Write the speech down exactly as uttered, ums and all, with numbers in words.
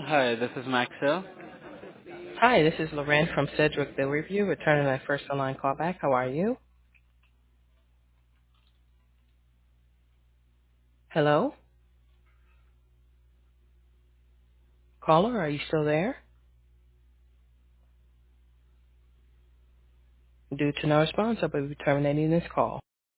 Hi, this is Max here. Hi, this is Loren from Cedric Bill Review, returning my first online callback. How are you? Hello? Caller, are you still there? Due to no response, I'll be terminating this call.